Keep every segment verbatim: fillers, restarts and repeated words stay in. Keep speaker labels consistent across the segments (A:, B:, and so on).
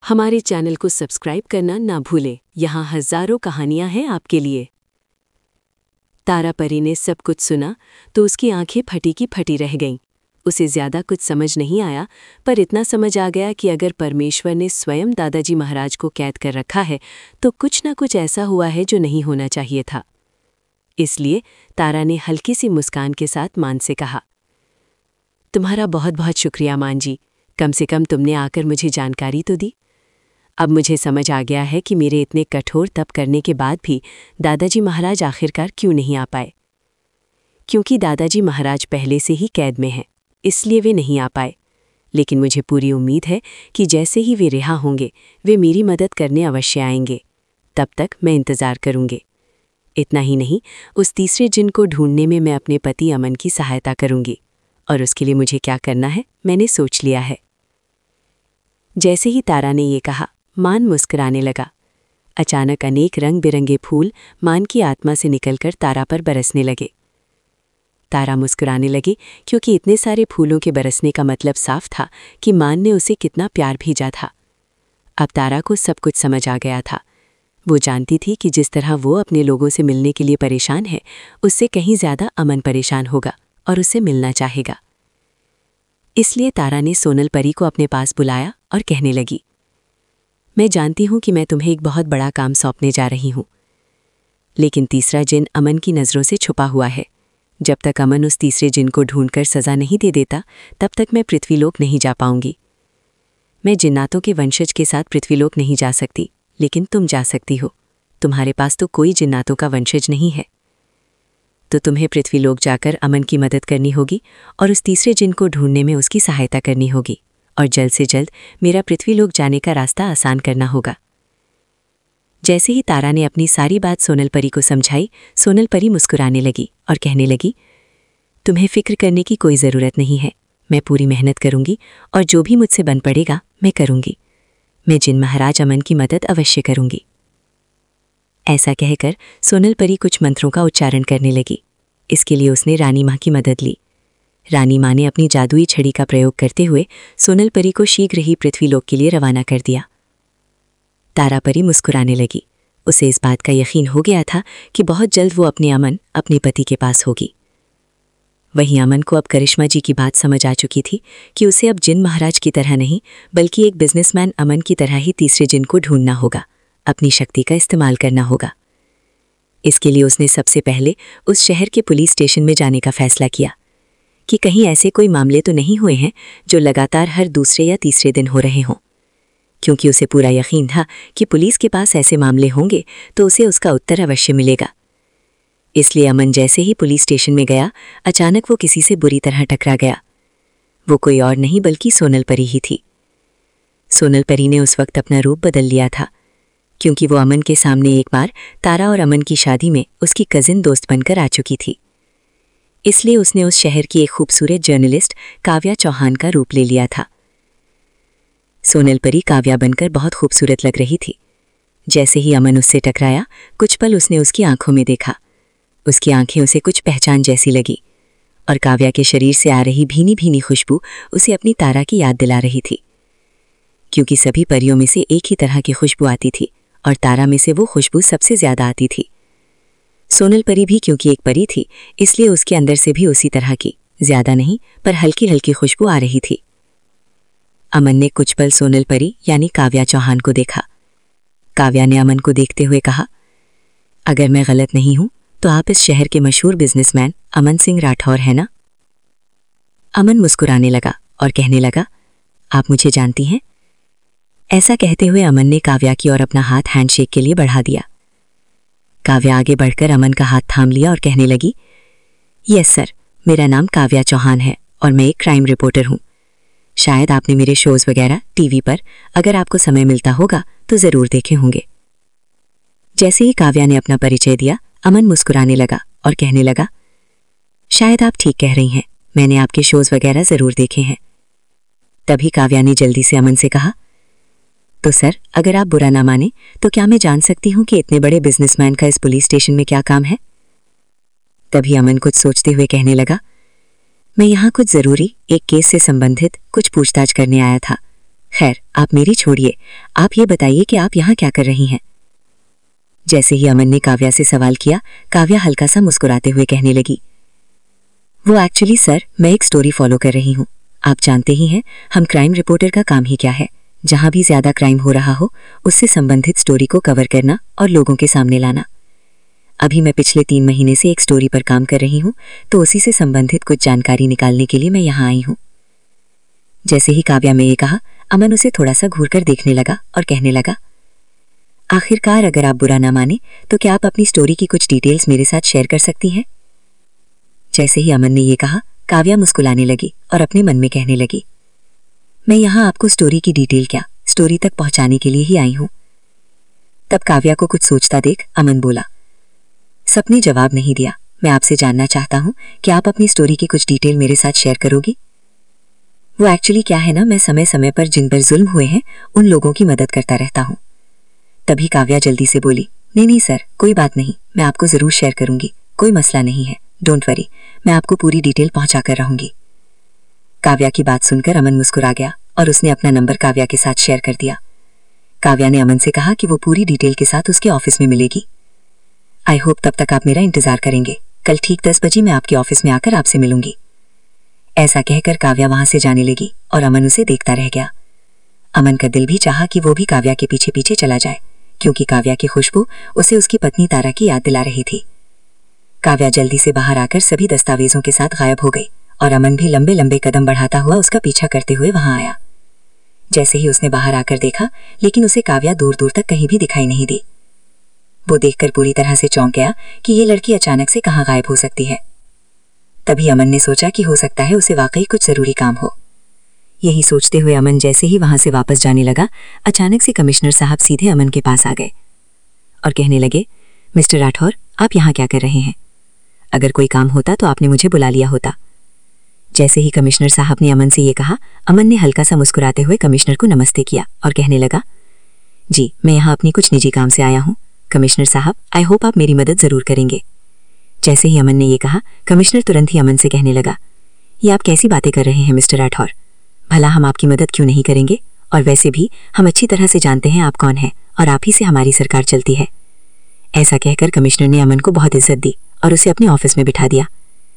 A: हमारे चैनल को सब्सक्राइब करना ना भूलें। यहाँ हजारों कहानियां हैं आपके लिए। तारा परी ने सब कुछ सुना तो उसकी आंखें फटी की फटी रह गईं। उसे ज्यादा कुछ समझ नहीं आया, पर इतना समझ आ गया कि अगर परमेश्वर ने स्वयं दादाजी महाराज को कैद कर रखा है तो कुछ ना कुछ ऐसा हुआ है जो नहीं होना चाहिए था। इसलिए तारा ने हल्की सी मुस्कान के साथ मान से कहा, तुम्हारा बहुत बहुत शुक्रिया मान जी, कम से कम तुमने आकर मुझे जानकारी तो दी। अब मुझे समझ आ गया है कि मेरे इतने कठोर तप करने के बाद भी दादाजी महाराज आखिरकार क्यों नहीं आ पाए। क्योंकि दादाजी महाराज पहले से ही कैद में हैं, इसलिए वे नहीं आ पाए। लेकिन मुझे पूरी उम्मीद है कि जैसे ही वे रिहा होंगे वे मेरी मदद करने अवश्य आएंगे। तब तक मैं इंतज़ार करूंगी। इतना ही नहीं, उस तीसरे जिन को ढूंढने में मैं अपने पति अमन की सहायता करूंगी, और उसके लिए मुझे क्या करना है मैंने सोच लिया है। जैसे ही तारा ने ये कहा, मान मुस्कुराने लगा। अचानक अनेक रंग बिरंगे फूल मान की आत्मा से निकलकर तारा पर बरसने लगे। तारा मुस्कुराने लगी क्योंकि इतने सारे फूलों के बरसने का मतलब साफ था कि मान ने उसे कितना प्यार भेजा था। अब तारा को सब कुछ समझ आ गया था। वो जानती थी कि जिस तरह वो अपने लोगों से मिलने के लिए परेशान है, उससे कहीं ज्यादा अमन परेशान होगा और उससे मिलना चाहेगा। इसलिए तारा ने सोनल परी को अपने पास बुलाया और कहने लगी, मैं जानती हूं कि मैं तुम्हें एक बहुत बड़ा काम सौंपने जा रही हूं, लेकिन तीसरा जिन अमन की नज़रों से छुपा हुआ है। जब तक अमन उस तीसरे जिन को ढूंढकर सज़ा नहीं दे देता, तब तक मैं पृथ्वीलोक नहीं जा पाऊंगी। मैं जिन्नातों के वंशज के साथ पृथ्वीलोक नहीं जा सकती, लेकिन तुम जा सकती हो। तुम्हारे पास तो कोई जिन्नातों का वंशज नहीं है, तो तुम्हें पृथ्वीलोक जाकर अमन की मदद करनी होगी और उस तीसरे जिन को ढूंढने में उसकी सहायता करनी होगी, और जल्द से जल्द मेरा पृथ्वीलोक जाने का रास्ता आसान करना होगा। जैसे ही तारा ने अपनी सारी बात सोनल परी को समझाई, सोनल परी मुस्कुराने लगी और कहने लगी, तुम्हें फिक्र करने की कोई ज़रूरत नहीं है। मैं पूरी मेहनत करूंगी और जो भी मुझसे बन पड़ेगा मैं करूंगी। मैं जिन महाराज अमन की मदद अवश्य करूंगी। ऐसा कहकर सोनल परी कुछ मंत्रों का उच्चारण करने लगी। इसके लिए उसने रानी माँ की मदद ली। रानी माँ ने अपनी जादुई छड़ी का प्रयोग करते हुए सोनल परी को शीघ्र ही पृथ्वीलोक के लिए रवाना कर दिया। तारा परी मुस्कुराने लगी। उसे इस बात का यकीन हो गया था कि बहुत जल्द वो अपने अमन अपने पति के पास होगी। वहीं अमन को अब करिश्मा जी की बात समझ आ चुकी थी कि उसे अब जिन महाराज की तरह नहीं, बल्कि एक बिजनेसमैन अमन की तरह ही तीसरे जिन को ढूंढना होगा, अपनी शक्ति का इस्तेमाल करना होगा। इसके लिए उसने सबसे पहले उस शहर के पुलिस स्टेशन में जाने का फैसला किया कि कहीं ऐसे कोई मामले तो नहीं हुए हैं जो लगातार हर दूसरे या तीसरे दिन हो रहे हों, क्योंकि उसे पूरा यकीन था कि पुलिस के पास ऐसे मामले होंगे तो उसे उसका उत्तर अवश्य मिलेगा। इसलिए अमन जैसे ही पुलिस स्टेशन में गया, अचानक वो किसी से बुरी तरह टकरा गया। वो कोई और नहीं बल्कि सोनल परी ही थी। सोनल परी ने उस वक्त अपना रूप बदल लिया था, क्योंकि वो अमन के सामने एक बार तारा और अमन की शादी में उसकी कजिन दोस्त बनकर आ चुकी थी। इसलिए उसने उस शहर की एक खूबसूरत जर्नलिस्ट काव्या चौहान का रूप ले लिया था। सोनल परी काव्या बनकर बहुत खूबसूरत लग रही थी। जैसे ही अमन उससे टकराया, कुछ पल उसने उसकी आंखों में देखा। उसकी आंखें उसे कुछ पहचान जैसी लगी, और काव्या के शरीर से आ रही भीनी भीनी खुशबू उसे अपनी तारा की याद दिला रही थी, क्योंकि सभी परियों में से एक ही तरह की खुशबू आती थी और तारा में से वो खुशबू सबसे ज्यादा आती थी। सोनल परी भी क्योंकि एक परी थी, इसलिए उसके अंदर से भी उसी तरह की, ज्यादा नहीं पर हल्की हल्की खुशबू आ रही थी। अमन ने कुछ पल सोनल परी यानी काव्या चौहान को देखा। काव्या ने अमन को देखते हुए कहा, अगर मैं गलत नहीं हूं तो आप इस शहर के मशहूर बिजनेसमैन अमन सिंह राठौर हैं ना? अमन मुस्कुराने लगा और कहने लगा, आप मुझे जानती हैं? ऐसा कहते हुए अमन ने काव्या की ओर अपना हाथ हैंडशेक के लिए बढ़ा दिया। काव्या आगे बढ़कर अमन का हाथ थाम लिया और कहने लगी, यस सर, मेरा नाम काव्या चौहान है और मैं एक क्राइम रिपोर्टर हूं। शायद आपने मेरे शोज वगैरह टीवी पर, अगर आपको समय मिलता होगा तो जरूर देखे होंगे। जैसे ही काव्या ने अपना परिचय दिया, अमन मुस्कुराने लगा और कहने लगा, शायद आप ठीक कह रही हैं, मैंने आपके शोज वगैरह जरूर देखे हैं। तभी काव्या ने जल्दी से अमन से कहा, तो सर, अगर आप बुरा ना माने तो क्या मैं जान सकती हूं कि इतने बड़े बिजनेसमैन का इस पुलिस स्टेशन में क्या काम है? तभी अमन कुछ सोचते हुए कहने लगा, मैं यहाँ कुछ जरूरी एक केस से संबंधित कुछ पूछताछ करने आया था।
B: खैर आप मेरी छोड़िए, आप ये बताइए कि आप यहाँ क्या कर रही हैं। जैसे ही अमन ने काव्या से सवाल किया, काव्या हल्का सा मुस्कुराते हुए कहने लगी, वो एक्चुअली सर मैं एक स्टोरी फॉलो कर रही हूँ। आप जानते ही हैं हम क्राइम रिपोर्टर का काम ही क्या है, जहाँ भी ज्यादा क्राइम हो रहा हो उससे संबंधित स्टोरी को कवर करना और लोगों के सामने लाना। अभी मैं पिछले तीन महीने से एक स्टोरी पर काम कर रही हूँ, तो उसी से संबंधित कुछ जानकारी निकालने के लिए मैं यहाँ आई हूँ। जैसे ही काव्या ने ये कहा, अमन उसे थोड़ा सा घूर कर देखने लगा और कहने लगा, आखिरकार अगर आप बुरा ना माने तो क्या आप अपनी स्टोरी की कुछ डिटेल्स मेरे साथ शेयर कर सकती हैं। जैसे ही अमन ने ये कहा, काव्या मुस्कुराने लगी और अपने मन में कहने लगी, मैं यहाँ आपको स्टोरी की डिटेल क्या, स्टोरी तक पहुंचाने के लिए ही आई हूँ। तब काव्या को कुछ सोचता देख अमन बोला, सबने जवाब नहीं दिया, मैं आपसे जानना चाहता हूँ कि आप अपनी स्टोरी की कुछ डिटेल मेरे साथ शेयर करोगी। वो एक्चुअली क्या है ना, मैं समय समय पर जिन पर जुल्म हुए हैं उन लोगों की मदद करता रहता हूँ। तभी काव्या जल्दी से बोली, नहीं नहीं सर कोई बात नहीं, मैं आपको जरूर शेयर करूंगी, कोई मसला नहीं है, डोंट वरी, मैं आपको पूरी डिटेल पहुंचा कर रहूंगी। काव्या की बात सुनकर अमन मुस्कुरा गया और उसने अपना नंबर काव्या के साथ शेयर कर दिया। काव्या ने अमन से कहा कि वो पूरी डिटेल के साथ उसके ऑफिस में मिलेगी। आई होप तब तक आप मेरा इंतजार करेंगे, कल ठीक दस बजे मैं आपके ऑफिस में आकर आपसे मिलूंगी। ऐसा कहकर काव्या वहां से जाने लगी और अमन उसे देखता रह गया। अमन का दिल भी चाहा कि वो भी काव्या के पीछे पीछे चला जाए, क्योंकि काव्या की खुशबू उसे उसकी पत्नी तारा की याद दिला रही थी। काव्या जल्दी से बाहर आकर सभी दस्तावेजों के साथ गायब हो गई और अमन भी लंबे लंबे कदम बढ़ाता हुआ उसका पीछा करते हुए वहां आया। जैसे ही उसने बाहर आकर देखा, लेकिन उसे काव्या दूर दूर तक कहीं भी दिखाई नहीं दी। वो देखकर पूरी तरह से चौंक गया कि ये लड़की अचानक से कहाँ गायब हो सकती है। तभी अमन ने सोचा कि हो सकता है उसे वाकई कुछ जरूरी काम हो। यही सोचते हुए अमन जैसे ही वहां से वापस जाने लगा, अचानक से कमिश्नर साहब सीधे अमन के पास आ गए और कहने लगे, मिस्टर राठौर आप यहाँ क्या कर रहे हैं? अगर कोई काम होता तो आपने मुझे बुला लिया होता। जैसे ही कमिश्नर साहब ने अमन से ये कहा, अमन ने हल्का सा मुस्कुराते हुए कमिश्नर को नमस्ते किया और कहने लगा, जी मैं यहाँ अपनी कुछ निजी काम से आया हूँ। कमिश्नर साहब आई होप आप मेरी मदद जरूर करेंगे। जैसे ही अमन ने ये कहा, कमिश्नर तुरंत ही अमन से कहने लगा, ये आप कैसी बातें कर रहे हैं मिस्टर राठौर, भला हम आपकी मदद क्यों नहीं करेंगे, और वैसे भी हम अच्छी तरह से जानते हैं आप कौन हैं और आप ही से हमारी सरकार चलती है। ऐसा कहकर कमिश्नर ने अमन को बहुत इज्जत दी और उसे अपने ऑफिस में बिठा दिया।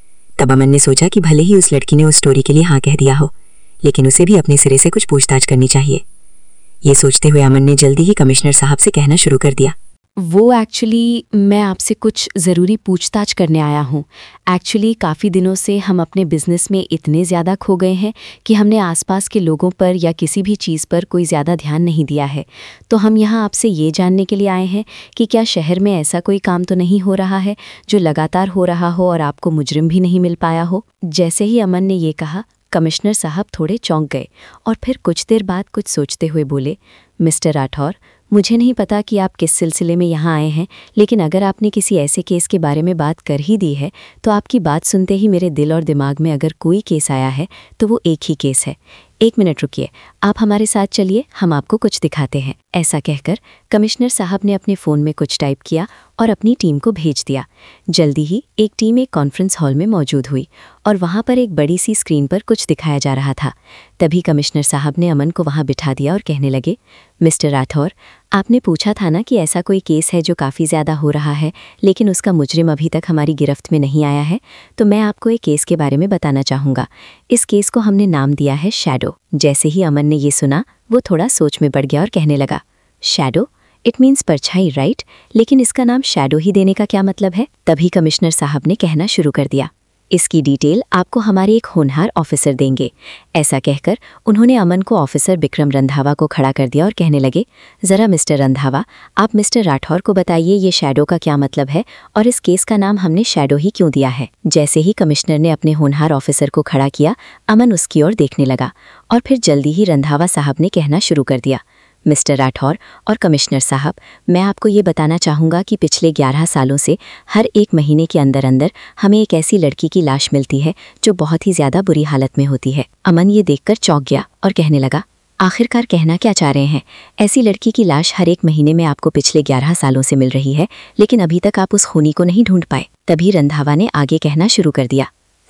B: तब अमन ने सोचा कि भले ही उस लड़की ने उस स्टोरी के लिए हाँ कह दिया हो, लेकिन उसे भी अपने सिरे से कुछ पूछताछ करनी चाहिए। ये सोचते हुए अमन ने जल्दी ही कमिश्नर साहब से कहना शुरू कर दिया,
A: वो एक्चुअली मैं आपसे कुछ ज़रूरी पूछताछ करने आया हूँ। एक्चुअली काफ़ी दिनों से हम अपने बिज़नेस में इतने ज़्यादा खो गए हैं कि हमने आसपास के लोगों पर या किसी भी चीज़ पर कोई ज़्यादा ध्यान नहीं दिया है। तो हम यहाँ आपसे ये जानने के लिए आए हैं कि क्या शहर में ऐसा कोई काम तो नहीं हो रहा है जो लगातार हो रहा हो और आपको मुजरिम भी नहीं मिल पाया हो। जैसे ही अमन ने ये कहा, कमिश्नर साहब थोड़े चौंक गए और फिर कुछ देर बाद कुछ सोचते हुए बोले, मिस्टर राठौर मुझे नहीं पता कि आप किस सिलसिले में यहाँ आए हैं, लेकिन अगर आपने किसी ऐसे केस के बारे में बात कर ही दी है तो आपकी बात सुनते ही मेरे दिल और दिमाग में अगर कोई केस आया है तो वो एक ही केस है। एक मिनट रुकिए, आप हमारे साथ चलिए, हम आपको कुछ दिखाते हैं। ऐसा कहकर कमिश्नर साहब ने अपने फ़ोन में कुछ टाइप किया और अपनी टीम को भेज दिया। जल्दी ही एक टीम एक कॉन्फ्रेंस हॉल में मौजूद हुई और वहाँ पर एक बड़ी सी स्क्रीन पर कुछ दिखाया जा रहा था। तभी कमिश्नर साहब ने अमन को वहाँ बिठा दिया और कहने लगे, मिस्टर राठौर आपने पूछा था ना कि ऐसा कोई केस है जो काफ़ी ज़्यादा हो रहा है लेकिन उसका मुजरिम अभी तक हमारी गिरफ्त में नहीं आया है, तो मैं आपको एक केस के बारे में बताना चाहूँगा। इस केस को हमने नाम दिया है शैडो। जैसे ही अमन ने ये सुना, वो थोड़ा सोच में पड़ गया और कहने लगा, शैडो इट मीन्स परछाई राइट, लेकिन इसका नाम शैडो ही देने का क्या मतलब है? तभी कमिश्नर साहब ने कहना शुरू कर दिया, इसकी डिटेल आपको हमारे एक होनहार ऑफिसर देंगे। ऐसा कहकर उन्होंने अमन को ऑफिसर विक्रम रंधावा को खड़ा कर दिया और कहने लगे, ज़रा मिस्टर रंधावा आप मिस्टर राठौर को बताइए ये शैडो का क्या मतलब है और इस केस का नाम हमने शैडो ही क्यों दिया है। जैसे ही कमिश्नर ने अपने होनहार ऑफिसर को खड़ा किया, अमन उसकी ओर देखने लगा और फिर जल्दी ही रंधावा साहब ने कहना शुरू कर दिया, मिस्टर राठौर और कमिश्नर साहब मैं आपको ये बताना चाहूँगा कि पिछले ग्यारह सालों से हर एक महीने के अंदर अंदर हमें एक ऐसी लड़की की लाश मिलती है जो बहुत ही ज़्यादा बुरी हालत में होती है। अमन ये देखकर चौंक गया और कहने लगा, आखिरकार कहना क्या चाह रहे हैं? ऐसी लड़की की लाश हर एक महीने में आपको पिछले ग्यारह सालों से मिल रही है, लेकिन अभी तक आप उस खूनी को नहीं ढूंढ पाए। तभी रंधावा ने आगे कहना शुरू कर दिया,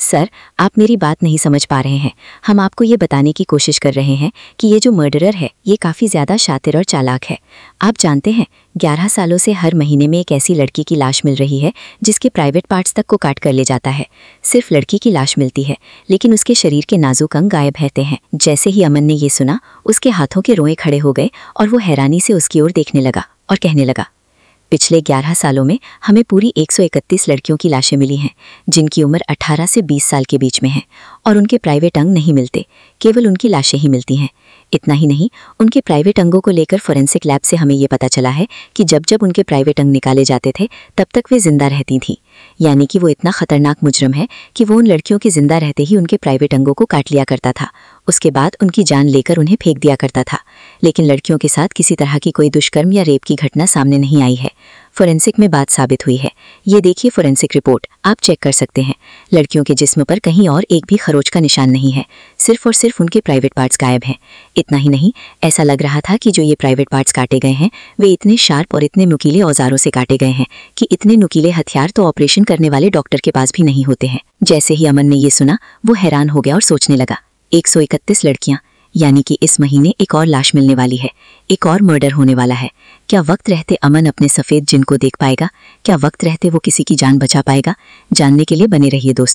B: सर, आप मेरी बात नहीं समझ पा रहे हैं। हम आपको ये बताने की कोशिश कर रहे हैं कि ये जो मर्डरर है ये काफ़ी ज़्यादा शातिर और चालाक है। आप जानते हैं, ग्यारह सालों से हर महीने में एक ऐसी लड़की की लाश मिल रही है जिसके प्राइवेट पार्ट्स तक को काट कर ले जाता है। सिर्फ लड़की की लाश मिलती है, लेकिन उसके शरीर के नाजुक अंग गायब रहते हैं। जैसे ही अमन ने ये सुना, उसके हाथों के रोए खड़े हो गए और वो हैरानी से उसकी ओर देखने लगा और कहने लगा, पिछले ग्यारह सालों में हमें पूरी एक सौ इकतीस लड़कियों की लाशें मिली हैं जिनकी उम्र अठारह से बीस साल के बीच में है और उनके प्राइवेट अंग नहीं मिलते, केवल उनकी लाशें ही मिलती हैं। इतना ही नहीं, उनके प्राइवेट अंगों को लेकर फोरेंसिक लैब से हमें ये पता चला है कि जब जब उनके प्राइवेट अंग निकाले जाते थे तब तक वे जिंदा रहती थीं। यानी कि वो इतना खतरनाक मुजरम है कि वो उन लड़कियों के जिंदा रहते ही उनके प्राइवेट अंगों को काट लिया करता था, उसके बाद उनकी जान लेकर उन्हें फेंक दिया करता था। लेकिन लड़कियों के साथ किसी तरह की कोई दुष्कर्म या रेप की घटना सामने नहीं आई है। फोरेंसिक में बात साबित हुई है। ये देखिए फोरेंसिक रिपोर्ट, आप चेक कर सकते हैं। लड़कियों के जिस्म पर कहीं और एक भी खरोच का निशान नहीं है, सिर्फ और सिर्फ उनके प्राइवेट पार्ट्स गायब हैं। इतना ही नहीं, ऐसा लग रहा था कि जो ये प्राइवेट पार्ट्स काटे गए हैं वे इतने शार्प और इतने नुकीले औजारों से काटे गए हैं कि इतने नुकीले हथियार तो ऑपरेशन करने वाले डॉक्टर के पास भी नहीं होते हैं। जैसे ही अमन ने ये सुना, वो हैरान हो गया और सोचने लगा, एक सौ इकतीस लड़कियां, यानी कि इस महीने एक और लाश मिलने वाली है, एक और मर्डर होने वाला है। क्या वक्त रहते अमन अपने सफ़ेद जिन को देख पाएगा? क्या वक्त रहते वो किसी की जान बचा पाएगा? जानने के लिए बने रहिए दोस्तों।